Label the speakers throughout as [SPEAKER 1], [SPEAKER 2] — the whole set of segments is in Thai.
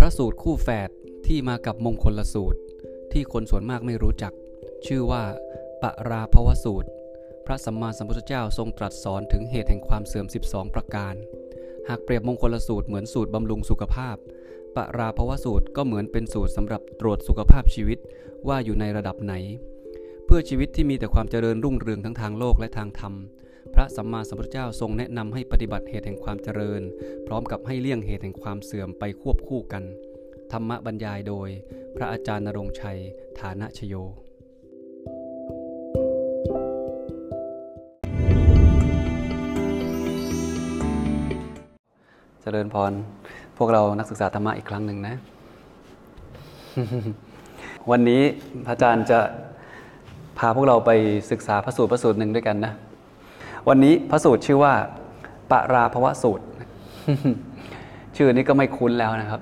[SPEAKER 1] ระสูตรคู่แฝดที่มากับมงคลสูตรที่คนส่วนมากไม่รู้จักชื่อว่าปราภวสูตรพระสัมมาสัมพุทธเจ้าทรงตรัสสอนถึงเหตุแห่งความเสื่อม12ประการหากเปรียบมงคลสูตรเหมือนสูตรบำรุงสุขภาพปราภวสูตรก็เหมือนเป็นสูตรสำหรับตรวจสุขภาพชีวิตว่าอยู่ในระดับไหนเพื่อชีวิตที่มีแต่ความเจริญรุ่งเรืองทั้งทางโลกและทางธรรมพระสัมมาสัมพุทธเจ้าทรงแนะนำให้ปฏิบัติเหตุแห่งความเจริญพร้อมกับให้เลี่ยงเหตุแห่งความเสื่อมไปควบคู่กันธรรมบรรยายโดยพระอาจารย์ณรงค์ชัยฐานะชโยเจริญพรพวกเรานักศึกษาธรรมะอีกครั้งหนึ่งนะ วันนี้พระอาจารย์จะพาพวกเราไปศึกษาพระสูตรหนึ่งด้วยกันนะวันนี้พระสูตรชื่อว่าปราภวสูตร ชื่อนี้ก็ไม่คุ้นแล้วนะครับ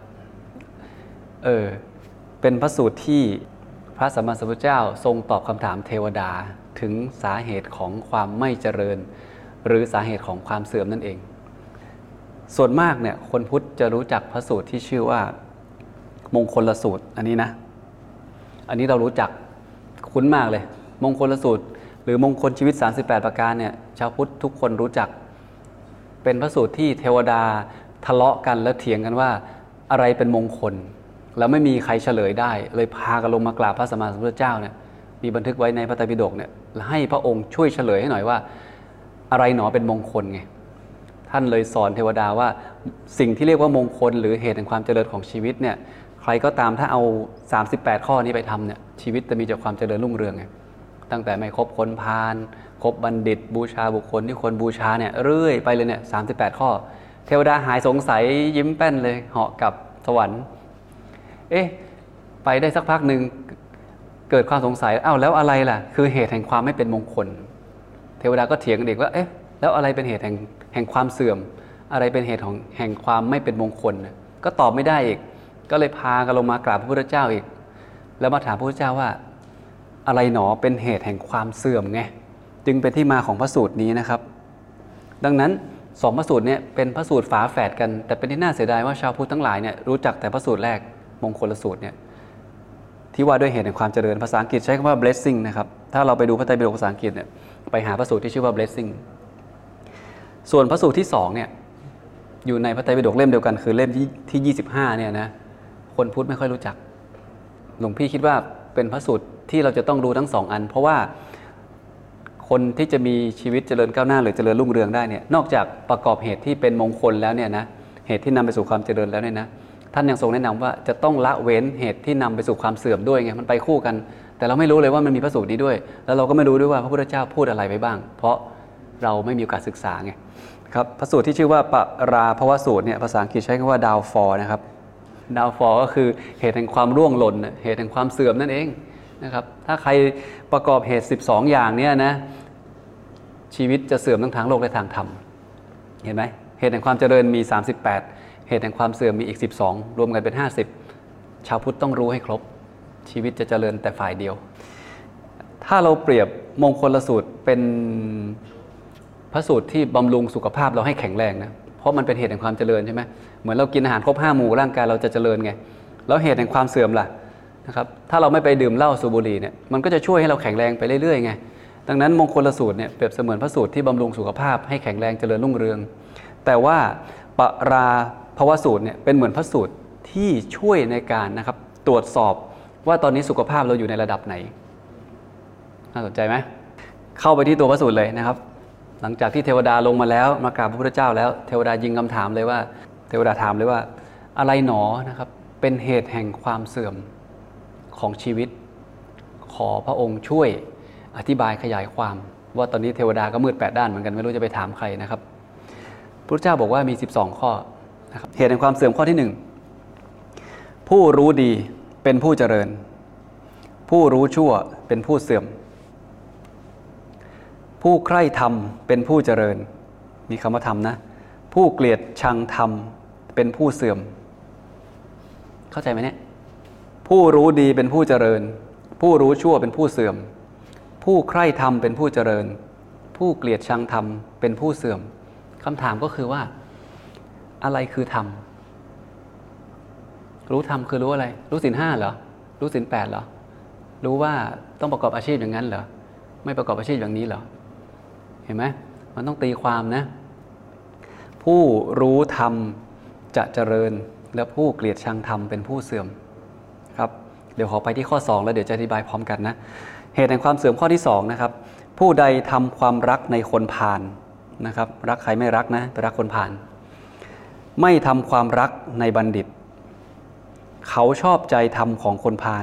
[SPEAKER 1] เป็นพระสูตรที่พระสัมมาสัมพุทธเจ้าทรงตอบคำถามเทวดาถึงสาเหตุของความไม่เจริญหรือสาเหตุของความเสื่อมนั่นเองส่วนมากเนี่ยคนพุทธจะรู้จักพระสูตรที่ชื่อว่ามงคลสูตรอันนี้นะอันนี้เรารู้จักคุ้นมากเลยมงคลสูตรหรือมงคลชีวิต38ประการเนี่ยชาวพุทธทุกคนรู้จักเป็นพระสูตรที่เทวดาทะเลาะกันและเถียงกันว่าอะไรเป็นมงคลแล้วไม่มีใครเฉลยได้เลยพากันลงมากราบพระสัมมาสัมพุทธเจ้าเนี่ยมีบันทึกไว้ในพระไตรปิฎกเนี่ยให้พระองค์ช่วยเฉลยให้หน่อยว่าอะไรหนอเป็นมงคลไงท่านเลยสอนเทวดาว่าสิ่งที่เรียกว่ามงคลหรือเหตุแห่งความเจริญของชีวิตเนี่ยใครก็ตามถ้าเอา38ข้อนี้ไปทำเนี่ยชีวิตจะมีแต่ความเจริญรุ่งเรืองไงตั้งแต่ไม่คบคนพาลคบบัณฑิตบูชาบุคคลที่คนบูชาเนี่ยเรื่อยไปเลยเนี่ย38ข้อเทวดาหายสงสัยยิ้มแป้นเลยเหาะกลับสวรรค์ไปได้สักพักหนึ่งเกิดความสงสัยแล้วอะไรล่ะคือเหตุแห่งความไม่เป็นมงคลเทวดาก็เถียงกันเด็กว่าแล้วอะไรเป็นเหตุแห่งความเสื่อมอะไรเป็นเหตุแห่งความไม่เป็นมงคลก็ตอบไม่ได้อีกก็เลยพากันลงมากราบพระพุทธเจ้าอีกแล้วมาถามพระพุทธเจ้าว่าอะไรหนอเป็นเหตุแห่งความเสื่อมไงจึงเป็นที่มาของพระสูตรนี้นะครับดังนั้นสองพระสูตรนี้เป็นพระสูตรฝาแฝดกันแต่เป็นที่น่าเสียดายว่าชาวพุทธทั้งหลายเนี่ยรู้จักแต่พระสูตรแรกมงคลสูตรเนี่ยที่ว่าด้วยเหตุแห่งความเจริญภาษาอังกฤษใช้คำว่า blessing นะครับถ้าเราไปดูพระไตรปิฎกภาษาอังกฤษเนี่ยไปหาพระสูตรที่ชื่อว่า blessing ส่วนพระสูตรที่2เนี่ยอยู่ในพระไตรปิฎกเล่มเดียวกันคือเล่มที่25เนี่ยนะคนพุทธไม่ค่อยรู้จักหลวงพี่คิดว่าเป็นพระสูตรที่เราจะต้องรู้ทั้ง2อันเพราะว่าคนที่จะมีชีวิตเจริญก้าวหน้าหรือเจริญรุ่งเรืองได้เนี่ยนอกจากประกอบเหตุที่เป็นมงคลแล้วเนี่ยนะเหตุที่นำไปสู่ความเจริญแล้วเนี่ยนะท่านยังทรงแนะนำว่าจะต้องละเว้นเหตุที่นำไปสู่ความเสื่อมด้วยไงมันไปคู่กันแต่เราไม่รู้เลยว่ามันมีพระสูตรนี้ด้วยแล้วเราก็ไม่รู้ด้วยว่าพระพุทธเจ้าพูดอะไรไปบ้างเพราะเราไม่มีโอกาสศึกษาไงครับพระสูตรที่ชื่อว่าปราภวสูตรเนี่ยภาษาอังกฤษใช้คำว่า downfall นะครับ downfall ก็คือเหตุแห่งความร่วงหล่นเหตุแห่งความเสื่อมนั่นเองนะครับถ้าใครประกอบเหตุ12อย่างเนี่ยนะชีวิตจะเสื่อมทั้งทางโลกและทางธรรมเห็นไหมเหตุแห่งความเจริญมี38เหตุแห่งความเสื่อมมีอีก12รวมกันเป็น50ชาวพุทธต้องรู้ให้ครบชีวิตจะเจริญแต่ฝ่ายเดียวถ้าเราเปรียบมงคลสูตรเป็นพระสูตรที่บำรุงสุขภาพเราให้แข็งแรงนะเพราะมันเป็นเหตุแห่งความเจริญใช่ไหมเหมือนเรากินอาหารครบ5หมู่ร่างกายเราจะเจริญไงแล้วเหตุแห่งความเสื่อมล่ะนะครับถ้าเราไม่ไปดื่มเหล้าสูบบุหรี่เนี่ยมันก็จะช่วยให้เราแข็งแรงไปเรื่อยๆไงดังนั้นมงคลสูตรเนี่ยเปรียบเสมือนพระสูตรที่บำรุงสุขภาพให้แข็งแรงเจริญรุ่งเรืองแต่ว่าปราภวสูตรเนี่ยเป็นเหมือนพระสูตรที่ช่วยในการนะครับตรวจสอบว่าตอนนี้สุขภาพเราอยู่ในระดับไหนน่าสนใจไหมเข้าไปที่ตัวพระสูตรเลยนะครับหลังจากที่เทวดาลงมาแล้วมากราบพระพุทธเจ้าแล้วเทวดายิงคำถามเลยว่าเทวดาถามเลยว่าอะไรหนอนะครับเป็นเหตุแห่งความเสื่อมของชีวิตขอพระองค์ช่วยอธิบายขยายความว่าตอนนี้เทวดาก็มืด8ด้านเหมือนกันไม่รู้จะไปถามใครนะครับพระพุทธเจ้าบอกว่ามี12ข้อนะครับเหตุแห่งความเสื่อมข้อที่1ผู้รู้ดีเป็นผู้เจริญผู้รู้ชั่วเป็นผู้เสื่อมผู้ใคร่ธรรมเป็นผู้เจริญมีคำว่าธรรมนะผู้เกลียดชังธรรมเป็นผู้เสื่อมเข้าใจไหมเนี่ยผู้รู้ดีเป็นผู้เจริญผู้รู้ชั่วเป็นผู้เสื่อมผู้ใคร่ธรรมเป็นผู้เจริญผู้เกลียดชังธรรมเป็นผู้เสื่อมคำถามก็คือว่าอะไรคือธรรมรู้ธรรมคือรู้อะไรรู้ศีล 5เหรอรู้ศีล 8เหรอรู้ว่าต้องประกอบอาชีพอย่างนั้นเหรอไม่ประกอบอาชีพอย่างนี้เหรอเห็นไหมมันต้องตีความนะผู้รู้ธรรมจะเจริญและผู้เกลียดชังธรรมเป็นผู้เสื่อมครับเดี๋ยวขอไปที่ข้อ2แล้วเดี๋ยวจะอธิบายพร้อมกันนะเหตุแห่งความเสื่อมข้อที่2นะครับผู้ใดทำความรักในคนพาลนะครับรักใครไม่รักนะไปรักคนพาลไม่ทำความรักในบัณฑิตเขาชอบใจธรรมของคนพาล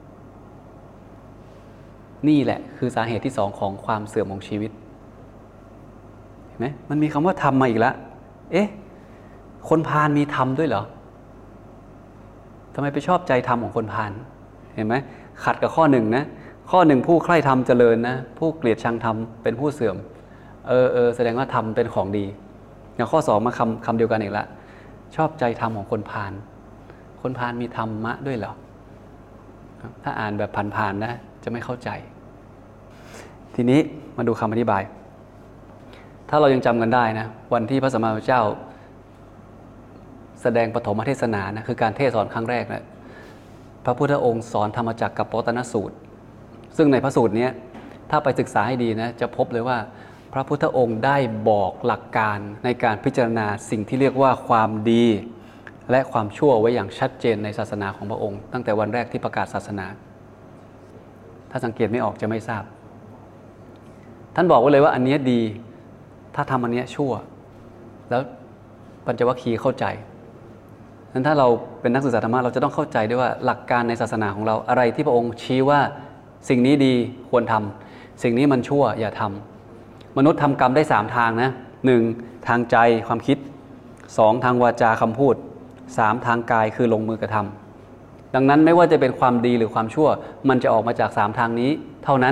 [SPEAKER 1] นี่แหละคือสาเหตุที่2ของความเสื่อมของชีวิตเห็นไหมมันมีคำว่าธรรมมาอีกแล้วคนพาลมีธรรมด้วยเหรอทำไมไปชอบใจธรรมของคนพาลเห็นไหมขัดกับข้อ1นะข้อ1ผู้ใคร่ธรรมเจริญนะผู้เกลียดชังธรรมเป็นผู้เสื่อมแสดงว่าธรรมเป็นของดีอย่างข้อ2มาคำเดียวกันอีกแล้วชอบใจธรรมของคนพาลคนพาลมีธรรมะด้วยเหรอถ้าอ่านแบบผ่านๆนะจะไม่เข้าใจทีนี้มาดูคำอธิบายถ้าเรายังจำกันได้นะวันที่พระสัมมาสัมพุทธเจ้าแสดงปฐมเทศนานะคือการเทศสอนครั้งแรกนะพระพุทธองค์สอนธรรมจักรกับปวัตตนสูตรซึ่งในพระสูตรนี้ถ้าไปศึกษาให้ดีนะจะพบเลยว่าพระพุทธองค์ได้บอกหลักการในการพิจารณาสิ่งที่เรียกว่าความดีและความชั่วไว้อย่างชัดเจนในศาสนาของพระองค์ตั้งแต่วันแรกที่ประกาศศาสนาถ้าสังเกตไม่ออกจะไม่ทราบท่านบอกไว้เลยว่าอันนี้ดีถ้าทำอันนี้ชั่วแล้วปัญจวัคคีย์เข้าใจนั้นถ้าเราเป็นนักศึกษาธรรมะเราจะต้องเข้าใจด้วยว่าหลักการในศาสนาของเราอะไรที่พระองค์ชี้ว่าสิ่งนี้ดีควรทำสิ่งนี้มันชั่วอย่าทำมนุษย์ทำกรรมได้3ทางนะ1ทางใจความคิด2ทางวาจาคำพูด3ทางกายคือลงมือกระทำดังนั้นไม่ว่าจะเป็นความดีหรือความชั่วมันจะออกมาจาก3ทางนี้เท่านั้น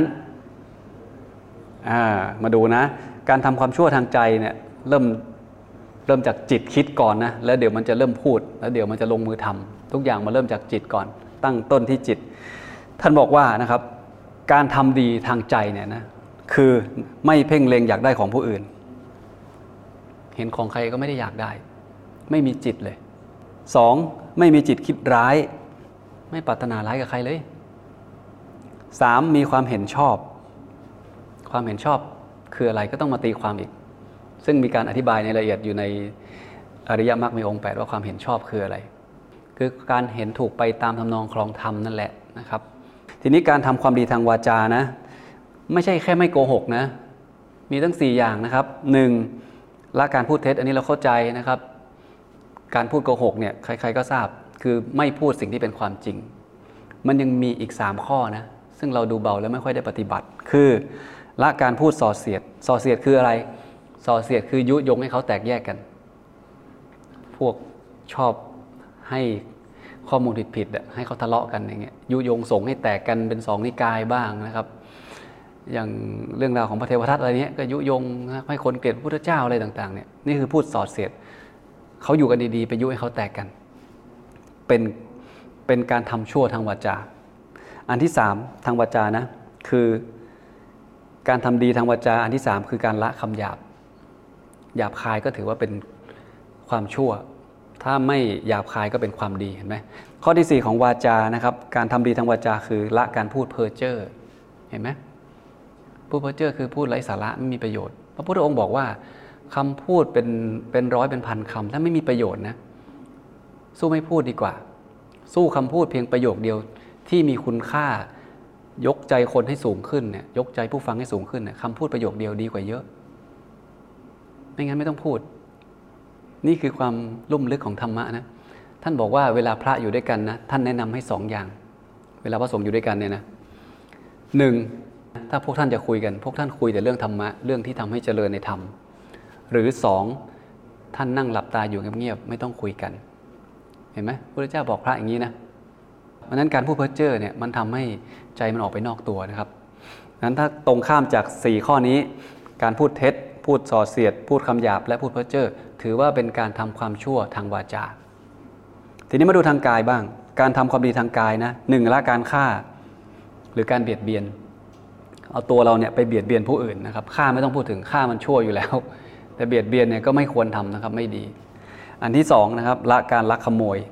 [SPEAKER 1] มาดูนะการทำความชั่วทางใจเนี่ยเริ่มจากจิตคิดก่อนนะแล้วเดี๋ยวมันจะเริ่มพูดแล้วเดี๋ยวมันจะลงมือทำทุกอย่างมาเริ่มจากจิตก่อนตั้งต้นที่จิตท่านบอกว่านะครับการทำดีทางใจเนี่ยนะคือไม่เพ่งเล็งอยากได้ของผู้อื่นเห็นของใครก็ไม่ได้อยากได้ไม่มีจิตเลย2ไม่มีจิตคิดร้ายไม่ปรารถนาร้ายกับใครเลย3มีความเห็นชอบความเห็นชอบคืออะไรก็ต้องมาตีความอีกซึ่งมีการอธิบายในรายละเอียดอยู่ในอริยมรรคมีองค์8ว่าความเห็นชอบคืออะไรคือการเห็นถูกไปตามทำนองครองธรรมนั่นแหละนะครับทีนี้การทำความดีทางวาจานะไม่ใช่แค่ไม่โกหกนะมีทั้ง4อย่างนะครับ1ละการพูดเท็จอันนี้เราเข้าใจนะครับการพูดโกหกเนี่ยใครๆก็ทราบคือไม่พูดสิ่งที่เป็นความจริงมันยังมีอีก3ข้อนะซึ่งเราดูเบาแล้วไม่ค่อยได้ปฏิบัติคือละการพูดส่อเสียดคืออะไรส่อเสียดคือยุยงให้เขาแตกแยกกันพวกชอบให้ข้อมูลผิดๆให้เขาทะเลาะกันอย่างเงี้ยยุยงส่งให้แตกกันเป็น2นิกายบ้างนะครับอย่างเรื่องราวของพระเทวทัตอะไรเนี้ยก็ยุยงให้คนเกลียดพระพุทธเจ้าอะไรต่างๆเนี่ยนี่คือพูดส่อเสียดเขาอยู่กันดีๆไปยุให้เขาแตกกันเป็นการทำชั่วทางวาจาอันที่3ทางวาจานะคือการทำดีทางวาจาอันที่3คือการละคำหยาบคายก็ถือว่าเป็นความชั่วถ้าไม่หยาบคายก็เป็นความดีเห็นไหมข้อที่4ของวาจานะครับการทำดีทางวาจาคือละการพูดเพ้อเจ้อเห็นไหมพูดเพ้อเจ้อคือพูดไร้สาระไม่มีประโยชน์พระพุทธองค์บอกว่าคำพูดเป็นร้อยเป็นพันคำถ้าไม่มีประโยชน์นะสู้ไม่พูดดีกว่าสู้คำพูดเพียงประโยคเดียวที่มีคุณค่ายกใจคนให้สูงขึ้นเนี่ยยกใจผู้ฟังให้สูงขึ้นเนี่ยคำพูดประโยคเดียวดีกว่าเยอะไม่งั้นไม่ต้องพูดนี่คือความลุ่มลึกของธรรมะนะท่านบอกว่าเวลาพระอยู่ด้วยกันนะท่านแนะนำให้2อย่างเวลาพระสงฆ์อยู่ด้วยกันเนี่ยนะ1ถ้าพวกท่านจะคุยกันพวกท่านคุยแต่เรื่องธรรมะเรื่องที่ทำให้เจริญในธรรมหรือ2ท่านนั่งหลับตาอยู่เงียบๆไม่ต้องคุยกันเห็นไหมพระพุทธเจ้าบอกพระอย่างนี้นะเพราะนั้นการพูดเพ้อเจ้อเนี่ยมันทำให้ใจมันออกไปนอกตัวนะครับนั้นถ้าตรงข้ามจาก4ข้อนี้การพูดเท็จพูดส่อเสียดพูดคำหยาบและพูดเพ้อเจ้อถือว่าเป็นการทำความชั่วทางวาจาทีนี้มาดูทางกายบ้างการทำความดีทางกายนะ1ละการฆ่าหรือการเบียดเบียนเอาตัวเราเนี่ยไปเบียดเบียนผู้อื่นนะครับฆ่าไม่ต้องพูดถึงฆ่ามันชั่วอยู่แล้วแต่เบียดเบียนเนี่ยก็ไม่ควรทำนะครับไม่ดีอันที่2นะครับละการลักขโมย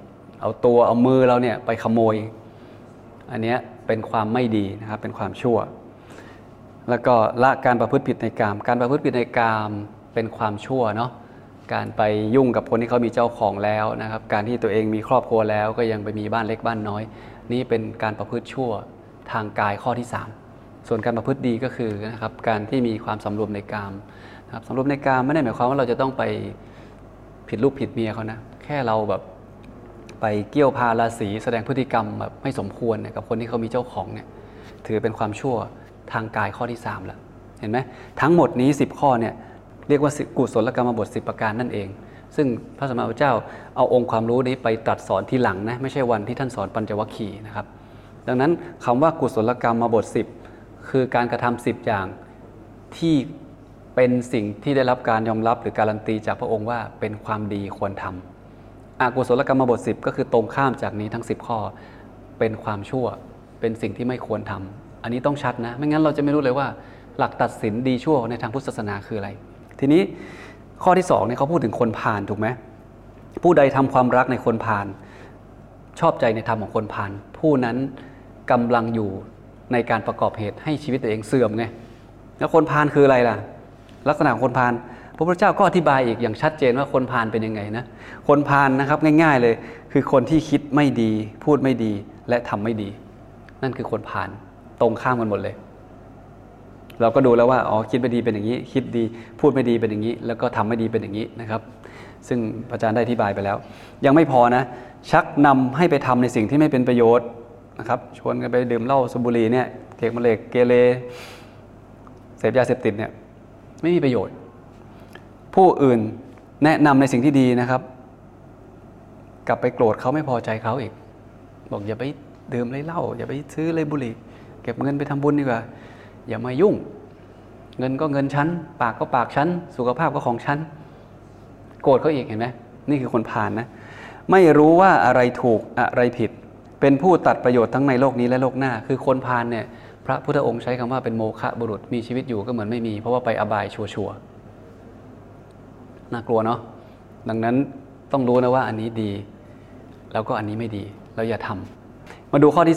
[SPEAKER 1] เอามือเราเนี่ยไปขโมยอันเนี้ยเป็นความไม่ดีนะครับเป็นความชั่วแล้วก็ละการประพฤติผิดในกามการประพฤติผิดในกามเป็นความชั่วเนาะการไปยุ่งกับคนที่เขามีเจ้าของแล้วนะครับการที่ตัวเองมีครอบครัวแล้วก็ยังไปมีบ้านเล็กบ้านน้อยนี่เป็นการประพฤติชั่วทางกายข้อที่3ส่วนการประพฤติดีก็คือนะครับการที่มีความสำรวมในกามนะครับสำรวมในกามไม่ได้หมายความว่าเราจะต้องไปผิดลูกผิดเมียเขานะแค่เราแบบไปเกี่ยวพาราศีแสดงพฤติกรรมแบบไม่สมควรเนี่ยกับคนที่เขามีเจ้าของเนี่ยถือเป็นความชั่วทางกายข้อที่3แล้วเห็นไหมทั้งหมดนี้10ข้อเนี่ยเรียกว่ากุศลกรรมบท10ประการนั่นเองซึ่งพระสัมมาสัมพุทธเจ้าเอาองค์ความรู้นี้ไปตรัสสอนทีหลังนะไม่ใช่วันที่ท่านสอนปัญจวัคคีย์นะครับดังนั้นคำว่ากุศลกรรมบท10คือการกระทำ10อย่างที่เป็นสิ่งที่ได้รับการยอมรับหรือการันตีจากพระองค์ว่าเป็นความดีควรทำอกุศลกรรมบท10ก็คือตรงข้ามจากนี้ทั้ง10ข้อเป็นความชั่วเป็นสิ่งที่ไม่ควรทำอันนี้ต้องชัดนะไม่งั้นเราจะไม่รู้เลยว่าหลักตัดสินดีชั่วในทางพุทธศาสนาคืออะไรทีนี้ข้อที่2เนี่ยเขาพูดถึงคนพาลถูกไหมผู้ใดทำความรักในคนพาลชอบใจในธรรมของคนพาลผู้นั้นกำลังอยู่ในการประกอบเหตุให้ชีวิตตัวเองเสื่อมไงแล้วคนพาลคืออะไรล่ะลักษณะของคนพาลพระพุทธเจ้าก็อธิบายอีกอย่างชัดเจนว่าคนพาลเป็นยังไงนะคนพาลนะครับง่ายๆเลยคือคนที่คิดไม่ดีพูดไม่ดีและทำไม่ดีนั่นคือคนพาลตรงข้ามกันหมดเลยเราก็ดูแล้วว่าอ๋อคิดไม่ดีเป็นอย่างนี้คิดดีพูดไม่ดีเป็นอย่างนี้แล้วก็ทำไม่ดีเป็นอย่างนี้นะครับซึ่งอาจารย์ได้อธิบายไปแล้วยังไม่พอนะชักนำให้ไปทำในสิ่งที่ไม่เป็นประโยชน์นะครับชวนกันไปดื่มเหล้าสูบบุหรี่เนี่ยเกกมะเร็กเกเรเสพยาเสพติดเนี่ยไม่มีประโยชน์ผู้อื่นแนะนำในสิ่งที่ดีนะครับกลับไปโกรธเขาไม่พอใจเขาอีกบอกอย่าไปดื่มเลยเหล้าอย่าไปซื้อเลยบุหรี่เก็บเงินไปทำบุญดีกว่าอย่ามายุ่งเงินก็เงินฉันปากก็ปากฉันสุขภาพก็ของฉันโกรธเขาอีกเห็นไหมนี่คือคนพาลนะไม่รู้ว่าอะไรถูกอะไรผิดเป็นผู้ตัดประโยชน์ทั้งในโลกนี้และโลกหน้าคือคนพาลเนี่ยพระพุทธองค์ใช้คำว่าเป็นโมฆะบุรุษมีชีวิตอยู่ก็เหมือนไม่มีเพราะว่าไปอบายชัวร์น่ากลัวเนาะดังนั้นต้องรู้นะว่าอันนี้ดีแล้วก็อันนี้ไม่ดีเราอย่าทำมาดูข้อที่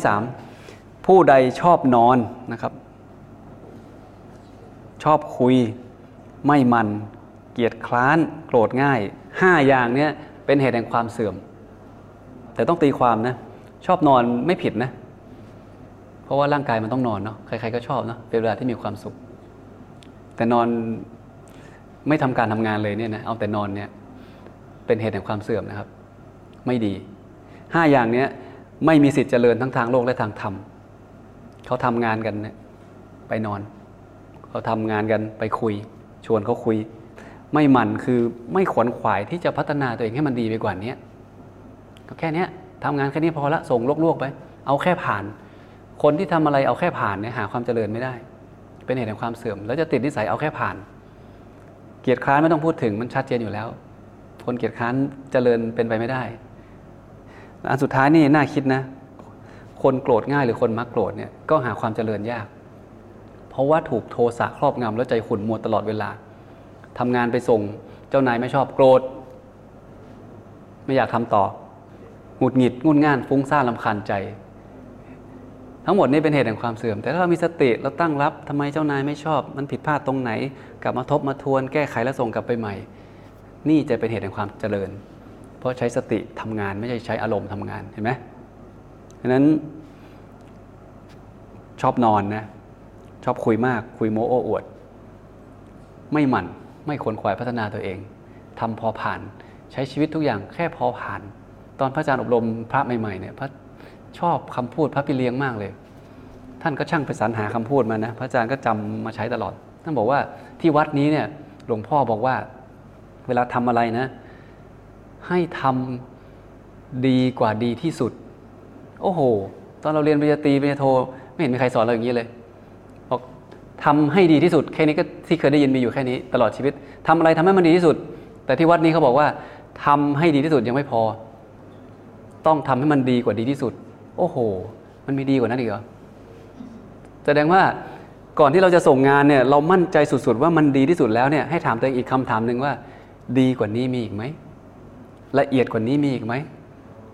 [SPEAKER 1] 3ผู้ใดชอบนอนนะครับชอบคุยไม่มันเกียจคร้านโกรธง่าย5อย่างนี้เป็นเหตุแห่งความเสื่อมแต่ต้องตีความนะชอบนอนไม่ผิดนะเพราะว่าร่างกายมันต้องนอนเนาะใครๆก็ชอบเนาะเป็นเวลาที่มีความสุขแต่นอนไม่ทำการทำงานเลยเนี่ยนะเอาแต่นอนเนี่ยเป็นเหตุแห่งความเสื่อมนะครับไม่ดี5อย่างนี้ไม่มีสิทธิ์เจริญทั้งทางโลกและทางธรรมเขาทำงานกันเนี่ยไปนอนเขาทำงานกันไปคุยชวนเขาคุยไม่หมั่นคือไม่ขวนขวายที่จะพัฒนาตัวเองให้มันดีไปกว่านี้ก็แค่นี้ทำงานแค่นี้พอละส่งลวกๆไปเอาแค่ผ่านคนที่ทำอะไรเอาแค่ผ่านเนี่ยหาความเจริญไม่ได้เป็นเหตุแห่งความเสื่อมแล้วจะติดนิสัยเอาแค่ผ่านเกียรติคร้านไม่ต้องพูดถึงมันชัดเจนอยู่แล้วคนเกียรติคร้านเจริญเป็นไปไม่ได้อันสุดท้ายนี่น่าคิดนะคนโกรธง่ายหรือคนมักโกรธเนี่ยก็หาความเจริญยากเพราะว่าถูกโทสะครอบงำแล้วใจขุ่นมัวตลอดเวลาทำงานไปส่งเจ้านายไม่ชอบโกรธไม่อยากทำต่อหงุดหงิดงุ่นง่านฟุ้งซ่านรำคาญใจทั้งหมดนี้เป็นเหตุแห่งความเสื่อมแต่ถ้าเรามีสติเราตั้งรับทำไมเจ้านายไม่ชอบมันผิดพลาดตรงไหนกลับมาทบมาทวนแก้ไขและส่งกลับไปใหม่นี่จะเป็นเหตุแห่งความเจริญเพราะใช้สติทำงานไม่ใช่ใช้อารมณ์ทำงานเห็นไหมดังนั้นชอบนอนนะชอบคุยมากคุยโม้โอ้อวดไม่หมั่นไม่ขวนขวายพัฒนาตัวเองทำพอผ่านใช้ชีวิตทุกอย่างแค่พอผ่านตอนพระอาจารย์อบรมพระใหม่ๆเนี่ยพระชอบคำพูดพระพี่เลี้ยงมากเลยท่านก็ช่างไปสรรหาคำพูดมานะพระอาจารย์ก็จำมาใช้ตลอดท่านบอกว่าที่วัดนี้เนี่ยหลวงพ่อบอกว่าเวลาทำอะไรนะให้ทำดีกว่าดีที่สุดโอ้โหตอนเราเรียนปริญญาตรีปริญญาโทไม่เห็นมีใครสอนเราอย่างนี้เลยบอกทำให้ดีที่สุดแค่นี้ก็ที่เคยได้ยินมีอยู่แค่นี้ตลอดชีวิตทำอะไรทำให้มันดีที่สุดแต่ที่วัดนี้เขาบอกว่าทำให้ดีที่สุดยังไม่พอต้องทำให้มันดีกว่าดีที่สุดโอ้โหมันมีดีกว่านั้นอีกเหรอแสดงว่าก่อนที่เราจะส่งงานเนี่ยเรามั่นใจสุดๆว่ามันดีที่สุดแล้วเนี่ยให้ถามตัวเองอีกคำถามหนึ่งว่าดีกว่านี้มีอีกไหมละเอียดกว่านี้มีอีกไหม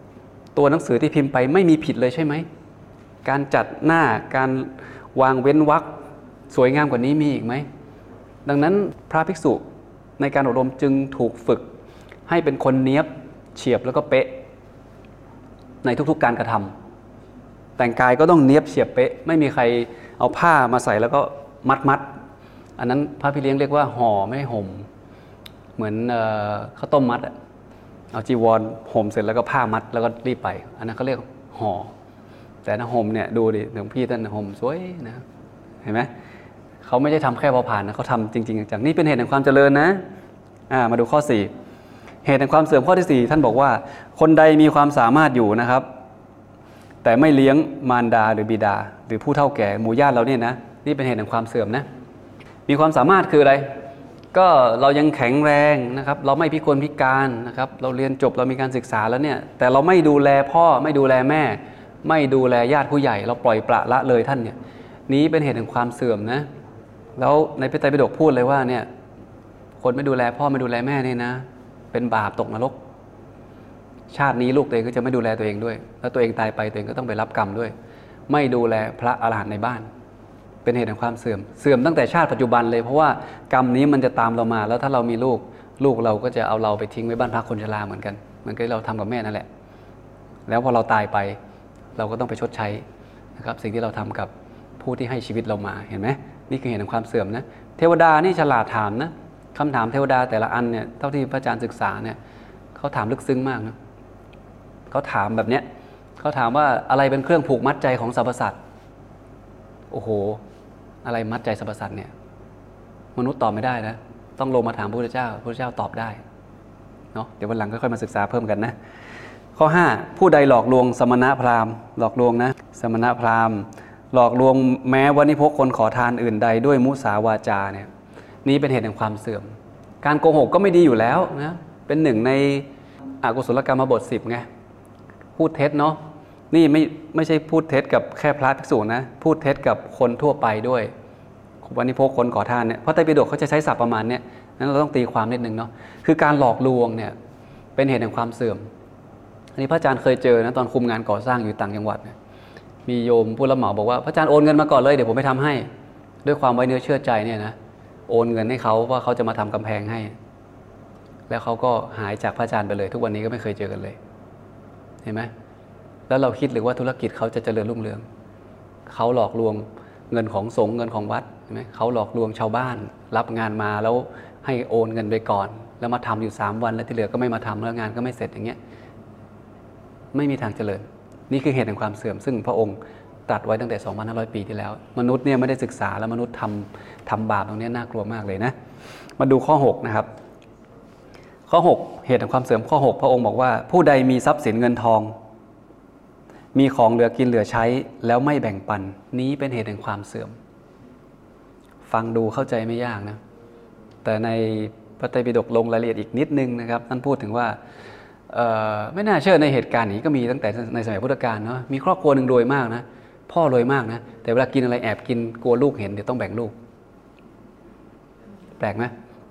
[SPEAKER 1] ตัวหนังสือที่พิมพ์ไปไม่มีผิดเลยใช่ไหมการจัดหน้าการวางเว้นวรรคสวยงามกว่านี้มีอีกไหมดังนั้นพระภิกษุในการอบรมจึงถูกฝึกให้เป็นคนเนียบเฉียบแล้วก็เป๊ะในทุกๆการกระทำแต่งกายก็ต้องเนียบเฉียบเป๊ะไม่มีใครเอาผ้ามาใส่แล้วก็มัดอันนั้นพระพี่เลี้ยงเรียกว่าห่อไม่ห่มเหมือนข้าวต้มมัดเอาจีวรห่มเสร็จแล้วก็ผ้ามัดแล้วก็รีบไปอันนั้นเขาเรียกห่อแต่ถ้าห่มเนี่ยดูดิหลวงพี่ท่านห่มสวยนะเห็นไหมเขาไม่ได้ทำแค่พอผ่านนะเขาทำจริงๆจังนี่เป็นเหตุแห่งความเจริญนะมาดูข้อ4เหตุแห่งความเสื่อมข้อที่4ท่านบอกว่าคนใดมีความสามารถอยู่นะครับแต่ไม่เลี้ยงมารดาหรือบิดาหรือผู้เฒ่าแก่หมู่ญาติเราเนี่ยนะนี่เป็นเหตุแห่งความเสื่อมนะมีความสามารถคืออะไรก็เรายังแข็งแรงนะครับเราไม่พิกลพิการนะครับเราเรียนจบเรามีการศึกษาแล้วเนี่ยแต่เราไม่ดูแลพ่อไม่ดูแลแม่ไม่ดูแลญาติผู้ใหญ่เราปล่อยปละละเลยท่านเนี่ยนี้เป็นเหตุแห่งความเสื่อมนะแล้วในพระไตรปิฎกพูดเลยว่าเนี่ยคนไม่ดูแลพ่อไม่ดูแลแม่เนี่ยนะเป็นบาปตกนรกชาตินี้ลูกตัวเองก็จะไม่ดูแลตัวเองด้วยแล้วตัวเองตายไปตัวเองก็ต้องไปรับกรรมด้วยไม่ดูแลพระอรหันต์ในบ้านเป็นเหตุแห่งความเสื่อมตั้งแต่ชาติปัจจุบันเลยเพราะว่ากรรมนี้มันจะตามเรามาแล้วถ้าเรามีลูกเราก็จะเอาเราไปทิ้งไว้บ้านพักคนชราเหมือนกันมันก็เราทำกับแม่นั่นแหละแล้วพอเราตายไปเราก็ต้องไปชดใช้นะครับสิ่งที่เราทำกับผู้ที่ให้ชีวิตเรามาเห็นไหมนี่คือเหตุแห่งความเสื่อมนะเทวดานี่ฉลาดถามนะคำถามเทวดาแต่ละอันเนี่ยเท่าที่พระอาจารย์ศึกษาเนี่ยเขาถามลึกซึ้งมากนะเขาถามแบบเนี้ยเขาถามว่าอะไรเป็นเครื่องผูกมัดใจของสรรพสัตว์โอ้โหอะไรมัดใจสรรพสัตว์เนี่ยมนุษย์ตอบไม่ได้นะต้องลงมาถามพระพุทธเจ้าตอบได้เนาะเดี๋ยววันหลังค่อยๆมาศึกษาเพิ่มกันนะข้อ5ผู้ใดหลอกลวงสมณพราหมณ์หลอกลวงนะสมณพราหมณ์หลอกลวงแม้วณิพกคนขอทานอื่นใดด้วยมุสาวาจาเนี่ยนี้เป็นเหตุแห่งความเสื่อมการโกหกก็ไม่ดีอยู่แล้วนะเป็นหนึ่งในอกุศลกรรมบท10ไงพูดเท็จเนาะนี่ไม่ใช่พูดเท็จกับแค่พระภิกษุนะพูดเท็จกับคนทั่วไปด้วยวณิพกคนขอทานเนี่ยพระไตรปิฎกเขาจะใช้ศัพท์ประมาณนี้นั้นเราต้องตีความนิดนึงเนาะคือการหลอกลวงเนี่ยเป็นเหตุแห่งความเสื่อมอันนี้พระอาจารย์เคยเจอนะตอนคุมงานก่อสร้างอยู่ต่างจังหวัดเนี่ยมีโยมผู้รับเหมาบอกว่าพระอาจารย์โอนเงินมาก่อนเลยเดี๋ยวผมไปทำให้ด้วยความไว้เนื้อเชื่อใจเนี่ยนะโอนเงินให้เขาว่าเขาจะมาทำกำแพงให้แล้วเขาก็หายจากพระอาจารย์ไปเลยทุกวันนี้ก็ไม่เคยเจอกันเลยเห็นไหมแล้วเราคิดหรือว่าธุรกิจเขาจะเจริญรุ่งเรืองเขาหลอกลวงเงินของสงฆ์เงินของวัดเห็นไหมเขาหลอกลวงชาวบ้านรับงานมาแล้วให้โอนเงินไปก่อนแล้วมาทำอยู่3 วันแล้วที่เหลือก็ไม่มาทำแล้วงานก็ไม่เสร็จอย่างเงี้ยไม่มีทางเจริญนี่คือเหตุแห่งความเสื่อมซึ่งพระองค์ตรัสไว้ตั้งแต่ 2,500 ปีที่แล้วมนุษย์เนี่ยไม่ได้ศึกษาแล้วมนุษย์ทำบาปตรงนี้น่ากลัวมากเลยนะมาดูข้อ6นะครับข้อ6เหตุแห่งความเสื่อมข้อ6พระองค์บอกว่าผู้ใดมีทรัพย์สินเงินทองมีของเหลือกินเหลือใช้แล้วไม่แบ่งปันนี้เป็นเหตุแห่งความเสื่อมฟังดูเข้าใจไม่ยากนะแต่ในพระไตรปิฎกลงรายละเอียดอีกนิดนึงนะครับท่านพูดถึงว่าไม่น่าเชื่อในเหตุการณ์นี้ก็มีตั้งแต่ในสมัยพุทธกาลเนาะมีครอบครัวหนึ่งรวยมากนะพ่อรวยมากนะแต่เวลากินอะไรแอบกินกลัวลูกเห็นเดี๋ยวต้องแบ่งลูกแปลกไหม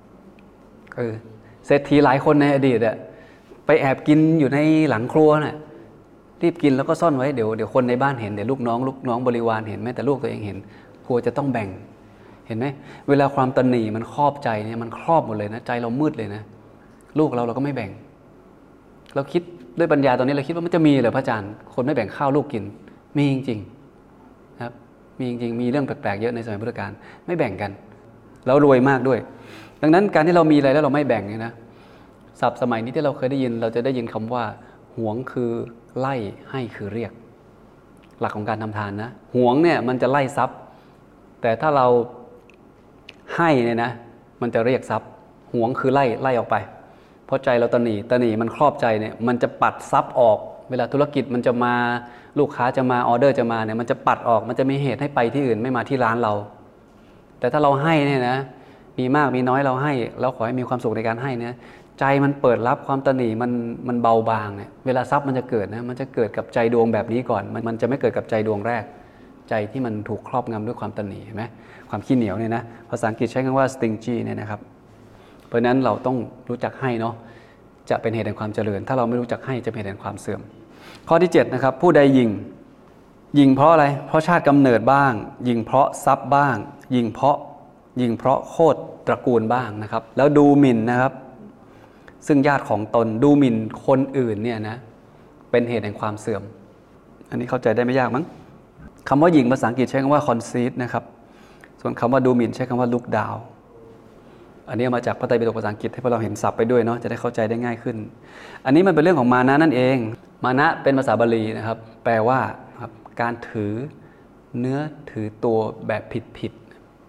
[SPEAKER 1] เศรษฐีหลายคนในอดีตไปแอบกินอยู่ในหลังครัวน่ะรีบกินแล้วก็ซ่อนไว้เดี๋ยวคนในบ้านเห็นเดี๋ยวลูกน้องบริวารเห็นแม้แต่ลูกตัวเองเห็นกลัวจะต้องแบ่งเห็นไหมเวลาความตนีมันครอบใจเนี่ยมันครอบหมดเลยนะใจเรามืดเลยนะลูกเราก็ไม่แบ่งเราคิดด้วยปัญญาตอนนี้เราคิดว่ามันจะมีเหรอพระอาจารย์คนไม่แบ่งข้าวลูกกินมีจริงๆครับมีจริงๆมีเรื่องแปลกๆเยอะในสมัยพุทธกาลไม่แบ่งกันแล้วรวยมากด้วยดังนั้นการที่เรามีอะไรแล้วเราไม่แบ่งเนี่ยนะศัพท์สมัยนี้ที่เราเคยได้ยินเราจะได้ยินคำว่าหวงคือไล่ให้คือเรียกหลักของการทำทานนะหวงเนี่ยมันจะไล่ทรัพย์แต่ถ้าเราให้เนี่ยนะมันจะเรียกทรัพย์หวงคือไล่ออกไปเพราะใจเราตนีมันครอบใจเนี่ยมันจะปัดทรัพย์ออกเวลาธุรกิจมันจะมาลูกค้าจะมาออเดอร์จะมาเนี่ยมันจะปัดออกมันจะมีเหตุให้ไปที่อื่นไม่มาที่ร้านเราแต่ถ้าเราให้เนี่ยนะมีมากมีน้อยเราให้แล้วขอให้มีความสุขในการให้เนี่ยใจมันเปิดรับความตนีมันเบาบางเนี่ยเวลาทรัพย์มันจะเกิดนะมันจะเกิดกับใจดวงแบบนี้ก่อนมันจะไม่เกิดกับใจดวงแรกใจที่มันถูกครอบงำด้วยความตนีเห็นไหมความขี้เหนียวเนี่ยนะภาษาอังกฤษใช้คำว่า stingy เนี่ยนะครับเพราะฉะนั้นเราต้องรู้จักให้เนาะจะเป็นเหตุแห่งความเจริญถ้าเราไม่รู้จักให้จะเป็นเหตุแห่งความเสื่อมข้อที่7นะครับผู้ใดยิงเพราะอะไรเพราะชาติกำเนิดบ้างยิงเพราะทรัพย์บ้างยิงเพราะโคตรตระกูลบ้างนะครับแล้วดูหมิ่นนะครับซึ่งญาติของตนดูหมิ่นคนอื่นเนี่ยนะเป็นเหตุแห่งความเสื่อมอันนี้เข้าใจได้ไม่ยากมั้งคำว่ายิงภาษาอังกฤษใช้คำว่า conceit นะครับส่วนคำว่าดูหมิ่นใช้คำว่า look down อันนี้มาจากพระไตรปิฎกภาษาอังกฤษให้พวกเราเห็นศัพท์ไปด้วยเนาะจะได้เข้าใจได้ง่ายขึ้นอันนี้มันเป็นเรื่องของมานะนั่นเองมานะเป็นภาษาบาลีนะครับแปลว่าครับการถือเนื้อถือตัวแบบผิด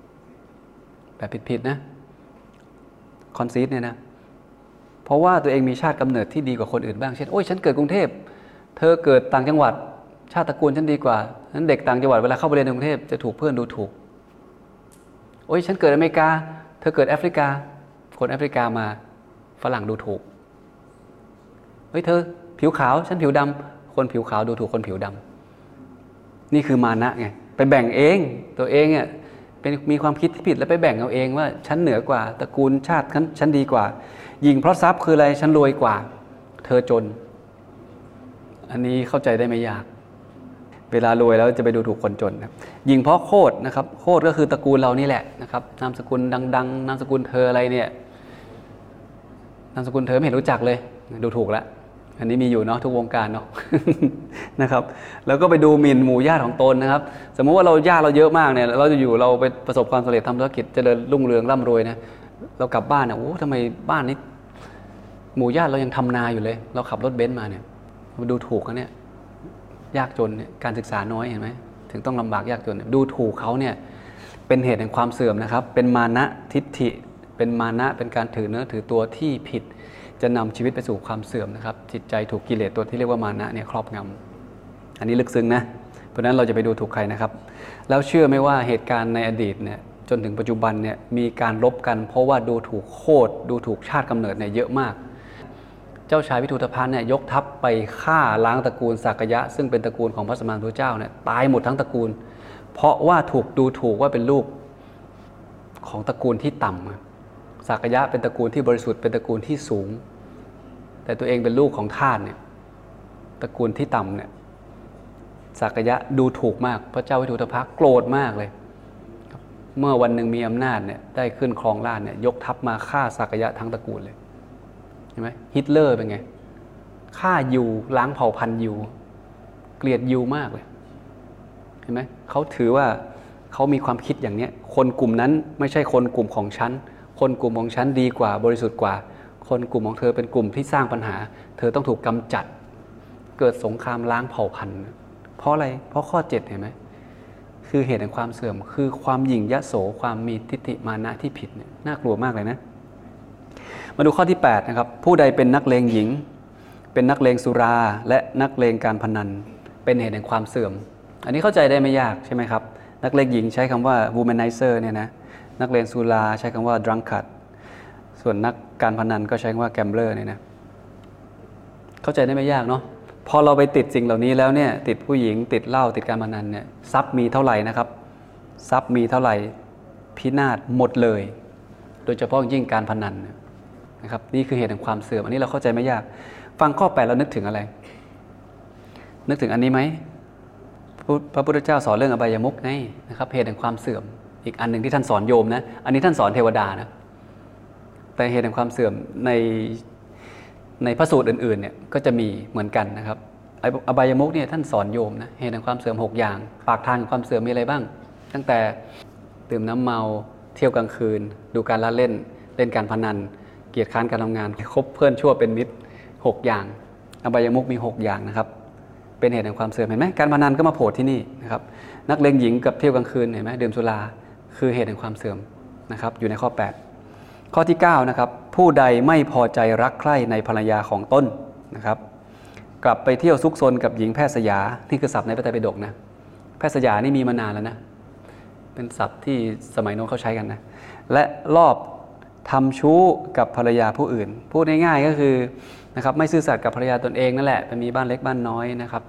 [SPEAKER 1] นะคอนซีดเนี่ยนะเพราะว่าตัวเองมีชาติกำเนิดที่ดีกว่าคนอื่นบ้างเช่นโอ้ยฉันเกิดกรุงเทพเธอเกิดต่างจังหวัดชาติตระกูลฉันดีกว่านั้นเด็กต่างจังหวัดเวลาเข้าไปเรียนในกรุงเทพจะถูกเพื่อนดูถูกโอ้ยฉันเกิดอเมริกาเธอเกิดแอฟริกาคนแอฟริกามาฝรั่งดูถูกเฮ้ยเธอผิวขาวฉันผิวดำคนผิวขาวดูถูกคนผิวดำนี่คือมานะไงไปแบ่งเองตัวเองเนี่ยเป็นมีความคิดที่ผิดแล้วไปแบ่งเอาเองว่าฉันเหนือกว่าตระกูลชาติฉันดีกว่ายิงเพราะทรัพย์คืออะไรฉันรวยกว่าเธอจนอันนี้เข้าใจได้ไม่ยากเวลารวยแล้วจะไปดูถูกคนจนนะยิงเพราะโคตรนะครับโคตรก็คือตระกูลเรานี่แหละนะครับนามสกุลดังๆนามสกุลเธออะไรเนี่ยนามสกุลเธอไม่เห็นรู้จักเลยดูถูกแล้วอันนี้มีอยู่เนาะทุกวงการเนาะ นะครับแล้วก็ไปดูหมิ่นหมู่ญาติของตนนะครับสมมุติว่าญาติเราเยอะมากเนี่ยเราเราไปประสบความสำเร็จทำธุรกิจเจริญรุ่งเรืองร่ำรวยนะเรากลับบ้านเนี่ยโอ้ทำไมบ้านนี้หมู่ญาติเรายังทำนาอยู่เลยเราขับรถเบนซ์มาเนี่ยมาดูถูกกันเนี่ยยากจนเนี่ยการศึกษาน้อยเห็นไหมถึงต้องลำบากยากจนดูถูกเขาเนี่ยเป็นเหตุแห่งความเสื่อมนะครับเป็นมานะทิฏฐิเป็นมานะเป็นการถือเนื้อถือตัวที่ผิดจะนำชีวิตไปสู่ความเสื่อมนะครับจิตใจถูกกิเลสตัวที่เรียกว่ามานะเนี่ยครอบงำอันนี้ลึกซึ้งนะเพราะนั้นเราจะไปดูถูกใครนะครับแล้วเชื่อไหมว่าเหตุการณ์ในอดีตเนี่ยจนถึงปัจจุบันเนี่ยมีการลบกันเพราะว่าดูถูกโคตรดูถูกชาติกำเนิดเนี่ยเยอะมากเจ้าชายวิทูตภัณฑ์เนี่ยยกทัพไปฆ่าล้างตระกูลสักยะซึ่งเป็นตระกูลของพระสัมมาสัมพุทธเจ้าเนี่ยตายหมดทั้งตระกูลเพราะว่าถูกดูถูกว่าเป็นลูกของตระกูลที่ต่ำสักยะเป็นตระกูลที่บริสุทธิ์เป็นตระกูลที่สูงแต่ตัวเองเป็นลูกของทาสเนี่ยตระกูลที่ต่ำเนี่ยสักยะดูถูกมากพระเจ้าวิทูตภัณฑ์โกรธมากเลยเมื่อวันหนึ่งมีอำนาจเนี่ยได้ขึ้นครองราชย์เนี่ยยกทัพมาฆ่าสักยะทั้งตระกูลเลยเห็นไหมฮิตเลอร์เป็นไงฆ่ายิวล้างเผ่าพันธุ์ยิวเกลียดยิวมากเลยเห็นไหมเขาถือว่าเขามีความคิดอย่างนี้คนกลุ่มนั้นไม่ใช่คนกลุ่มของฉันคนกลุ่มของฉันดีกว่าบริสุทธิ์กว่าคนกลุ่มของเธอเป็นกลุ่มที่สร้างปัญหาเธอต้องถูกกำจัดเกิดสงครามล้างเผ่าพันธุ์เพราะอะไรเพราะข้อ7เห็นไหมคือเหตุแห่งความเสื่อมคือความหยิ่งยโสความมีทิฏฐิมานะที่ผิดเนี่ยน่ากลัวมากเลยนะมาดูข้อที่8นะครับผู้ใดเป็นนักเลงหญิงเป็นนักเลงสุราและนักเลงการพนันเป็นเหตุแห่งความเสื่อมอันนี้เข้าใจได้ไม่ยากใช่ไหมครับนักเลงหญิงใช้คำว่า womanizer เนี่ยนะนักเลงสุราใช้คำว่า drunkard ส่วนนักการพนันก็ใช้คำว่า gambler เนี่ยนะเข้าใจได้ไม่ยากเนาะพอเราไปติดสิ่งเหล่านี้แล้วเนี่ยติดผู้หญิงติดเหล้าติดการพนันเนี่ยทรัพย์มีเท่าไหร่นะครับทรัพย์มีเท่าไหร่พินาศหมดเลยโดยเฉพาะยิ่งการพนันนะครับนี่คือเหตุแห่งความเสื่อมอันนี้เราเข้าใจไม่ยากฟังข้อ8เรานึกถึงอะไรนึกถึงอันนี้ไหมพระพุทธเจ้าสอนเรื่องอบายมุขไงนะครับเหตุแห่งความเสื่อมอีกอันหนึ่งที่ท่านสอนโยมนะอันนี้ท่านสอนเทวดานะแต่เหตุแห่งความเสื่อมในพระสูตรอื่นๆเนี่ยก็จะมีเหมือนกันนะครับอบายมุขเนี่ยท่านสอนโยมนะเหตุแห่งความเสื่อม6อย่างปากทางของความเสื่อมมีอะไรบ้างตั้งแต่ดื่มน้ำเมาเที่ยวกลางคืนดูการละเล่นเล่นการพนันเกียรติค้านการทำงานคบเพื่อนชั่วเป็นมิตร6อย่างอบายมุขมี6อย่างนะครับเป็นเหตุแห่งความเสื่อมเห็นไหมการพนันก็มาโผล่ที่นี่นะครับนักเลงหญิงกับเที่ยวกลางคืนเห็นไหมดื่มสุราคือเหตุแห่งความเสื่อมนะครับอยู่ในข้อ8ข้อที่9นะครับผู้ใดไม่พอใจรักใคร่ในภรรยาของตนนะครับกลับไปเที่ยวซุกซนกับหญิงแพทย์สยานี่คือศัพท์ในพระไตรปิฎกนะแพทย์สยานี่มีมานานแล้วนะเป็นศัพท์ที่สมัยโน้นเขาใช้กันนะและลอบทำชู้กับภรรยาผู้อื่นพูดง่ายๆก็คือนะครับไม่ซื่อสัตย์กับภรรยาตนเองนั่นแหละไปมีบ้านเล็กบ้านน้อยนะครับ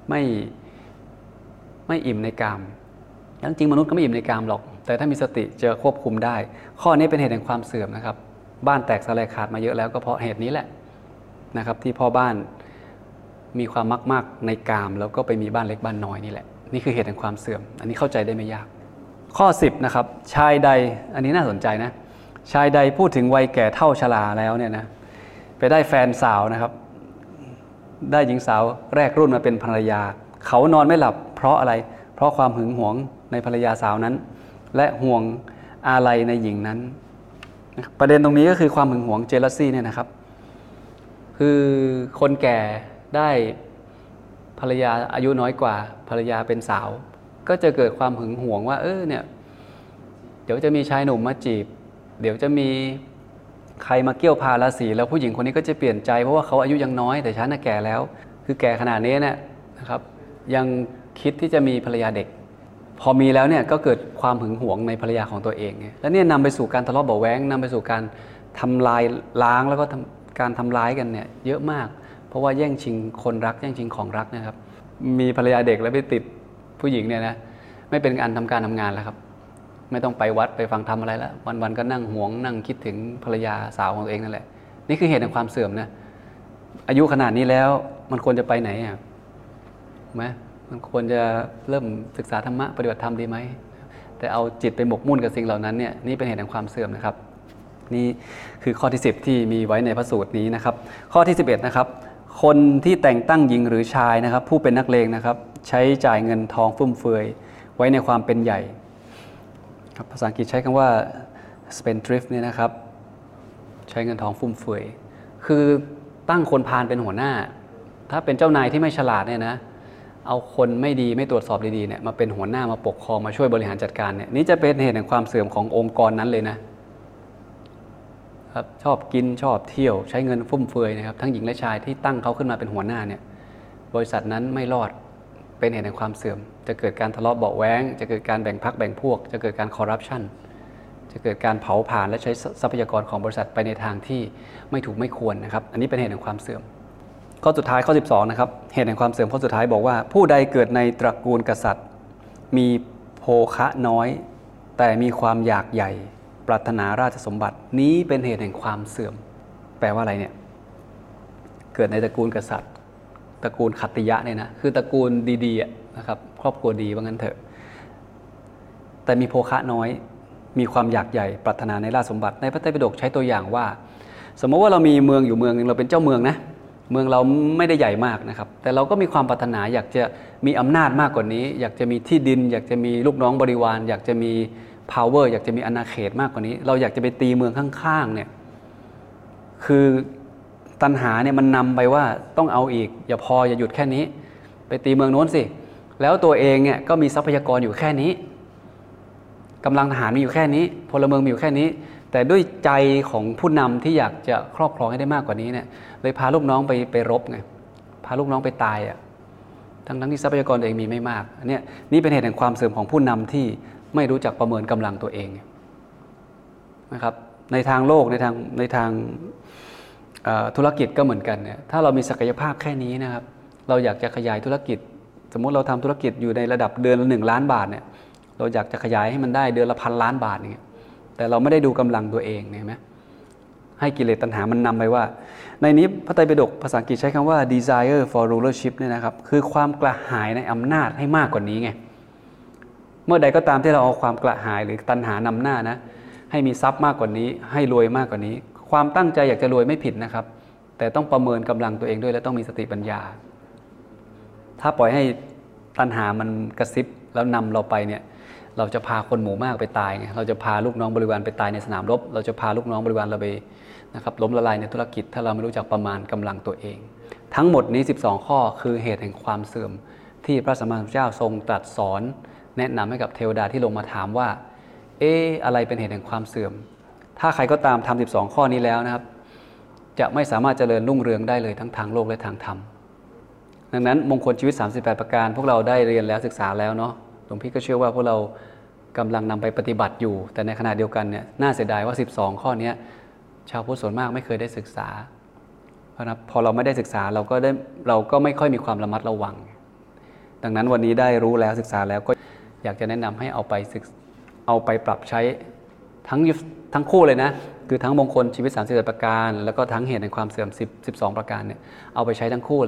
[SPEAKER 1] ไม่อิ่มในกามจริงมนุษย์ก็ไม่อิ่มในกามหรอกแต่ถ้ามีสติจะควบคุมได้ข้อนี้เป็นเหตุแห่งความเสื่อมนะครับบ้านแตกสลายขาดมาเยอะแล้วก็เพราะเหตุนี้แหละนะครับที่พ่อบ้านมีความมากในกามแล้วก็ไปมีบ้านเล็กบ้านน้อยนี่แหละนี่คือเหตุแห่งความเสื่อมอันนี้เข้าใจได้ไม่ยากข้อ10นะครับชายใดอันนี้น่าสนใจนะชายใดพูดถึงวัยแก่เฒ่าชราแล้วเนี่ยนะไปได้แฟนสาวนะครับได้หญิงสาวแรกรุ่นมาเป็นภรรยาเขานอนไม่หลับเพราะอะไรเพราะความหึงหวงในภรรยาสาวนั้นและห่วงอาลัยในหญิงนั้นประเด็นตรงนี้ก็คือความหึงหวงเจลซี่เนี่ยนะครับคือคนแก่ได้ภรรยาอายุน้อยกว่าภรรยาเป็นสาวก็จะเกิดความหึงหวงว่าเนี่ยเดี๋ยวจะมีชายหนุ่มมาจีบเดี๋ยวจะมีใครมาเกี่ยวพาราศีแล้วผู้หญิงคนนี้ก็จะเปลี่ยนใจเพราะว่าเขาอายุยังน้อยแต่ฉันน่ะแก่แล้วคือแก่ขนาดนี้เนี่ยนะครับยังคิดที่จะมีภรรยาเด็กพอมีแล้วเนี่ยก็เกิดความหึงหวงในภรรยาของตัวเองแล้วเนี่ยนำไปสู่การทะเลาะเบาะแว้งนำไปสู่การทำลายล้างแล้วก็การทำร้ายกันเนี่ยเยอะมากเพราะว่าแย่งชิงคนรักแย่งชิงของรักนะครับมีภรรยาเด็กแล้วไปติดผู้หญิงเนี่ยนะไม่เป็นการทำการทำงานแล้วครับไม่ต้องไปวัดไปฟังธรรมอะไรแล้ววันๆก็นั่งหวงนั่งคิดถึงภรรยาสาวของตัวเองนั่นแหละนี่คือเหตุแห่งความเสื่อมนะอายุขนาดนี้แล้วมันควรจะไปไหนอ่ะไหมมันควรจะเริ่มศึกษาธรรมะปฏิบัติธรรมดีไหมแต่เอาจิตไปหมกมุ่นกับสิ่งเหล่านั้นเนี่ยนี่เป็นเหตุแห่งความเสื่อมนะครับนี่คือข้อที่10ที่มีไว้ในพระสูตรนี้นะครับข้อที่11นะครับคนที่แต่งตั้งหญิงหรือชายนะครับผู้เป็นนักเลงนะครับใช้จ่ายเงินทองฟุ่มเฟือยไว้ในความเป็นใหญ่ภาษาอังกฤษใช้คำว่า spendthrift เนี่ยนะครับใช้เงินทองฟุ่มเฟือยคือตั้งคนพาลเป็นหัวหน้าถ้าเป็นเจ้านายที่ไม่ฉลาดเนี่ยนะเอาคนไม่ดีไม่ตรวจสอบดีๆเนี่ยมาเป็นหัวหน้ามาปกครองมาช่วยบริหารจัดการเนี่ยนี่จะเป็นเหตุแห่งความเสื่อมขององค์กรนั้นเลยนะครับชอบกินชอบเที่ยวใช้เงินฟุ่มเฟือยนะครับทั้งหญิงและชายที่ตั้งเขาขึ้นมาเป็นหัวหน้าเนี่ยบริษัทนั้นไม่รอดเป็นเหตุแห่งความเสื่อมจะเกิดการทะเลาะเบาะแว้งจะเกิดการแบ่งพรรคแบ่งพวกจะเกิดการคอร์รัปชันจะเกิดการเผาผลาญและใช้ทรัพยากรของบริษัทไปในทางที่ไม่ถูกไม่ควรนะครับอันนี้เป็นเหตุแห่งความเสื่อมข้อสุดท้ายข้อ12นะครับเหตุแห่งความเสื่อมข้อสุดท้ายบอกว่าผู้ใดเกิดในตระกูลกษัตริย์มีโภคะน้อยแต่มีความอยากใหญ่ปรารถนาราชสมบัตินี้เป็นเหตุแห่งความเสื่อมแปลว่าอะไรเนี่ยเกิดในตระกูลกษัตริย์ตระกูลขัตติยะเนี่ยนะคือตระกูลดีๆนะครับครอบครัวดีว่างั้นเถอะแต่มีโภคะน้อยมีความอยากใหญ่ปรารถนาในราชสมบัติในพระไตรปิฎกใช้ตัวอย่างว่าสมมติว่าเรามีเมืองอยู่เมืองนึงเราเป็นเจ้าเมืองนะเมืองเราไม่ได้ใหญ่มากนะครับแต่เราก็มีความปรารถนาอยากจะมีอำนาจมากกว่านี้อยากจะมีที่ดินอยากจะมีลูกน้องบริวารอยากจะมี power อยากจะมีอาณาเขตมากกว่านี้เราอยากจะไปตีเมืองข้างๆเนี่ยคือตัณหาเนี่ยมันนำไปว่าต้องเอาอีกอย่าพออย่าหยุดแค่นี้ไปตีเมืองโน้นสิแล้วตัวเองเนี่ยก็มีทรัพยากรอยู่แค่นี้กำลังทหารมีอยู่แค่นี้พลเมืองมีอยู่แค่นี้แต่ด้วยใจของผู้นำที่อยากจะครอบครองให้ได้มากกว่านี้เนี่ยเลยพาลูกน้องไปรบไงพาลูกน้องไปตายอ่ะทั้งที่ทรัพยากรตัวเองมีไม่มากเนี่ยนี่เป็นเหตุแห่งความเสื่อมของผู้นำที่ไม่รู้จักประเมินกำลังตัวเองนะครับในทางโลกในทางธุรกิจก็เหมือนกันเนี่ยถ้าเรามีศักยภาพแค่นี้นะครับเราอยากจะขยายธุรกิจสมมุติเราทำธุรกิจอยู่ในระดับเดือนละ1 ล้านบาทเนี่ยเราอยากจะขยายให้มันได้เดือนละ1,000 ล้านบาทเนี่ยแต่เราไม่ได้ดูกำลังตัวเองเห็นไหมให้กิเลสตัณหามันนำไปว่าในนี้พระไตรปิฎกภาษาอังกฤษใช้คำว่า desire for rulership เนี่ยนะครับคือความกระหายในอำนาจให้มากกว่านี้ไงเมื่อใดก็ตามที่เราเอาความกระหายหรือตัณหานำหน้านะให้มีทรัพย์มากกว่านี้ให้รวยมากกว่านี้ความตั้งใจอยากจะรวยไม่ผิดนะครับแต่ต้องประเมินกำลังตัวเองด้วยและต้องมีสติปัญญาถ้าปล่อยให้ตัณหามันกระซิบแล้วนำเราไปเนี่ยเราจะพาคนหมู่มากไปตายไงเราจะพาลูกน้องบริวารไปตายในสนามรบเราจะพาลูกน้องบริวารเราไปนะครับล้มละลายในธุรกิจถ้าเราไม่รู้จักประมาณกำลังตัวเองทั้งหมดนี้12ข้อคือเหตุแห่งความเสื่อมที่พระสัมมาสัมพุทธเจ้าทรงตรัสสอนแนะนำให้กับเทวดาที่ลงมาถามว่าอะไรเป็นเหตุแห่งความเสื่อมถ้าใครก็ตามทำ12ข้อนี้แล้วนะครับจะไม่สามารถเจริญรุ่งเรืองได้เลยทั้งทางโลกและทางธรรมดังนั้นมงคลชีวิต38ประการพวกเราได้เรียนแล้วศึกษาแล้วเนาะหลวงพี่ก็เชื่อว่าพวกเรากำลังนำไปปฏิบัติอยู่แต่ในขณะเดียวกันเนี่ยน่าเสียดายว่า12ข้อนี้ชาวพุทธส่วนมากไม่เคยได้ศึกษาเพราะพอเราไม่ได้ศึกษาเราก็ไม่ค่อยมีความระมัดระวังดังนั้นวันนี้ได้รู้แล้วศึกษาแล้วก็อยากจะแนะนำให้เอาไปปรับใช้ทั้งคู่เลยนะคือทั้งมงคลชีวิต38ประการแล้วก็ทั้งเหตุแห่งความเสื่อม12ประการเนี่ยเอาไปใช้ทั้งคู่เลย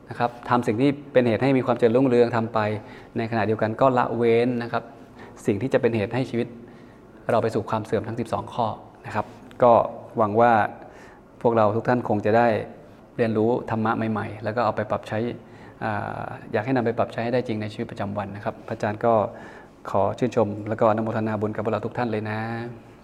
[SPEAKER 1] นะครับทำสิ่งที่เป็นเหตุให้มีความเจริญรุ่งเรืองทำไปในขณะเดียวกันก็ละเว้นนะครับสิ่งที่จะเป็นเหตุให้ชีวิตเราไปสู่ความเสื่อมทั้ง12ข้อนะครับก็หวังว่าพวกเราทุกท่านคงจะได้เรียนรู้ธรรมะใหม่ๆแล้วก็เอาไปปรับใช้อยากให้นำไปปรับใช้ให้ได้จริงในชีวิตประจำวันนะครับพระอาจารย์ก็ขอชื่นชมแล้วก็อนุโมทนาบุญกับพวกเราทุกท่านเลยนะ